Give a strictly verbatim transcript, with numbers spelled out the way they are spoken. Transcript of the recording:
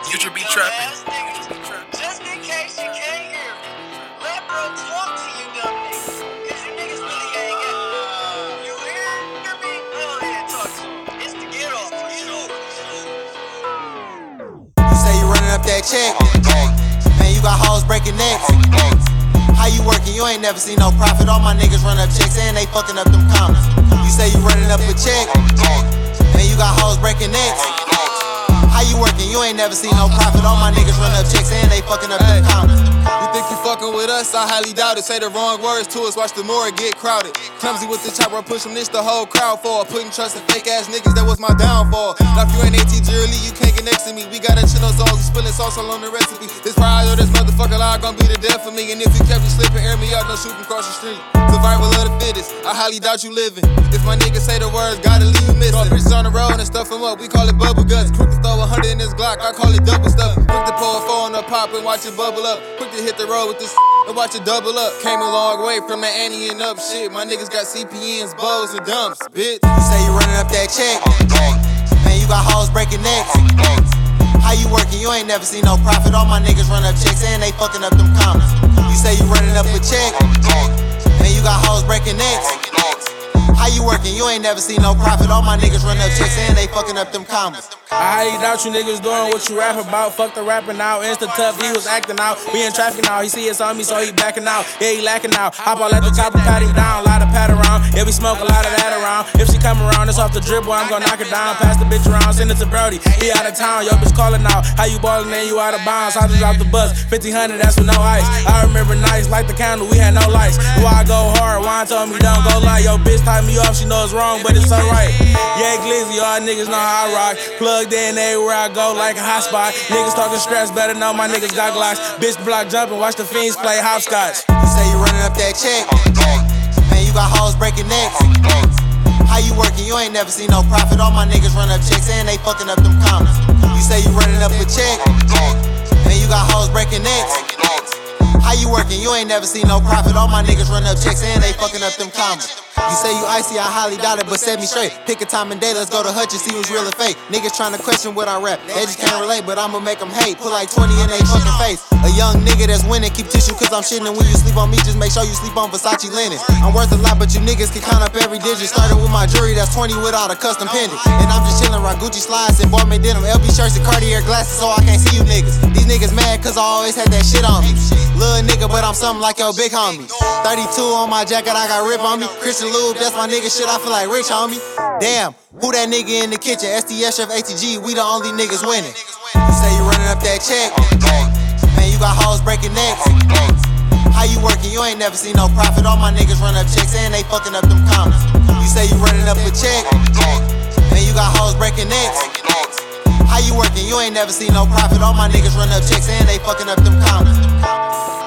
Future be trapping. Just in case you can't hear me, let bro talk to you dumb niggas, cause you niggas really ain't got it. You hear me? Go ahead, talk to him. It's the get off for sure. You say you running up that check, man, you got hoes breaking necks. How you working? You ain't never seen no profit. All my niggas run up checks and they fucking up them commas. You say you running up a check, man, you got hoes breaking necks. How you working? You ain't never seen no profit. All my niggas run up checks and they fucking up them commas. You think you fucking with us? I highly doubt it. Say the wrong words to us, watch the more get crowded. Clumsy with the chopper, I push them, this the whole crowd for. Putting trust in fake ass niggas, that was my downfall. Now if you ain't AT Jerry, you can't get next to me. We got a chino sauce, we spilling sauce all on the recipe. This fire or this motherfucker lie gon' be the death for me. And if you kept you slipping, air me out, no shooting across the street. Survival of the fittest, I highly doubt you living. If my niggas say the words, gotta leave you missing. Bitches on the road and stuff them up, we call it bubble guts. Quick to throw a hundred in this Glock, I call it double stuff. Quick to pour a four on the pop and watch it bubble up. Quick to hit the road with this and watch it double up. Came a long way from the Annie and up shit. My niggas got C P Ns, bows, and dumps, bitch. You say you running up that check, man, you got hoes breaking necks. How you working? You ain't never seen no profit. All my niggas run up checks and they fucking up them commas. You say you running up a check, man, you got hoes breaking necks. How you working? You ain't never seen no profit. All my niggas run up checks and they fucking up them commas. I highly doubt you niggas doing what you rap about. Fuck the rapping out, insta tough, he was acting out. We in traffic now, he see us on me, so he backing out. Yeah, he lacking out. Hop all at the top and pat him down. Lot of pat around, yeah, we smoke a lot of that around. If she come around, it's off the dribble, I'm gonna knock her down. Pass the bitch around, send it to Brody. He out of town, yo bitch calling out. How you ballin' and you out of bounds? I just dropped the bus, fifteen hundred, that's with no ice. I remember nights, light the candle, we had no lights. Do I go hard? Wine told me don't go lie. Yo bitch tied me off, she know it's wrong, but it's alright. Yeah, Glizzy, y'all niggas know how I rock. Plugged in everywhere I go like a hot spot. Niggas talking stress, better know my niggas got glocks. Bitch block jumping, watch the fiends play hopscotch. You say you running up that check, man, you got hoes breaking necks. How you working? You ain't never seen no profit. All my niggas run up checks and they fucking up them commas. You say you running up a check, man, you got hoes breaking necks. How you working? You ain't never seen no profit. All my niggas run up checks and they fucking up them commas. You say you icy, I highly doubt it, but set me straight. Pick a time and day, let's go to Hutch and see who's real or fake. Niggas tryna question what I rap, they just can't relate, but I'ma make them hate. Put like twenty in they fucking face. A young nigga that's winning, keep tissue cause I'm shitting. And when you sleep on me, just make sure you sleep on Versace linen. I'm worth a lot, but you niggas can count up every digit. Started with my jewelry, that's twenty without a custom pendant. And I'm just chillin', rock Gucci slides and Balmain denim, L B shirts and Cartier glasses, so I can't see you niggas. These niggas mad cause I always had that shit on me. Little nigga, but I'm something like your big homie. thirty-two on my jacket, I got rip on me. Christian Lube, that's my nigga shit, I feel like rich homie. Damn, who that nigga in the kitchen? S T S Chef A T G, we the only niggas winning. You say you running up that check, man, you got hoes breaking necks. How you working? You ain't never seen no profit. All my niggas run up checks and they fucking up them commas. You say you running up a check, man, you got hoes breaking necks. How you working? You ain't never seen no profit. All my niggas run up checks and they fucking up them commas.